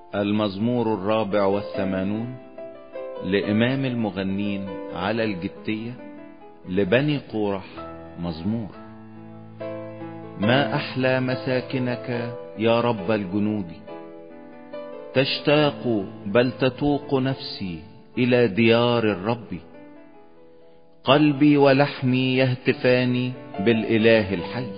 المزمور 84 لإمام المغنين على الجتية لبني قورح. مزمور. ما أحلى مساكنك يا رب الجنود، تشتاق بل تتوق نفسي إلى ديار الرب. قلبي ولحمي يهتفان بالإله الحي.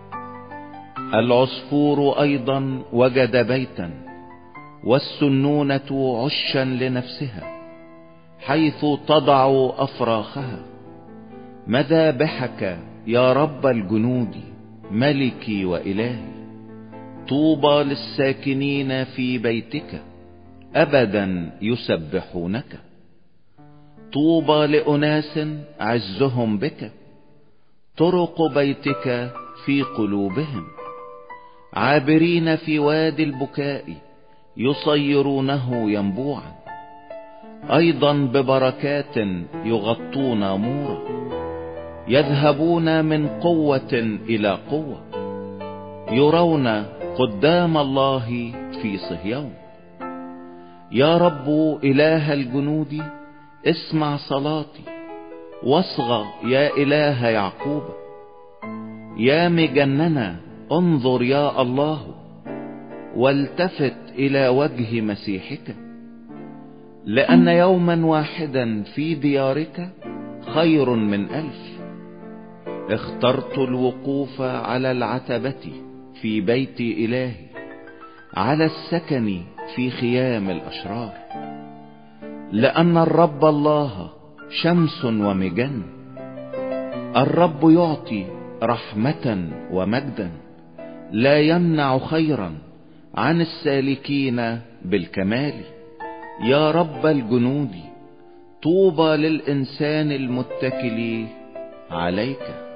العصفور أيضا وجد بيتا، والسنونة عشا لنفسها، حيث تضع أفراخها. مذابحك يا رب الجنود، ملكي وإلهي. طوبى للساكنين في بيتك، أبدا يسبحونك. طوبى لأناس عزهم بك، طرق بيتك في قلوبهم. عابرين في وادي البكاء، يصيرونه ينبوعا. أيضا ببركات يغطون مورا، يذهبون من قوة إلى قوة. يرون قدام الله في صهيون. يا رب إله الجنود، اسمع صلاتي، واصغى يا إله يعقوب. يا مجننا انظر يا الله، والتفت إلى وجه مسيحك. لأن يوما واحدا في ديارك خير من 1000. اخترت الوقوف على العتبة في بيت إلهي، على السكن في خيام الأشرار. لأن الرب الله شمس ومجن، الرب يعطي رحمة ومجدا. لا يمنع خيرا عن السالكين بالكمال. يا رب الجنود، طوبى للإنسان المتكل عليك.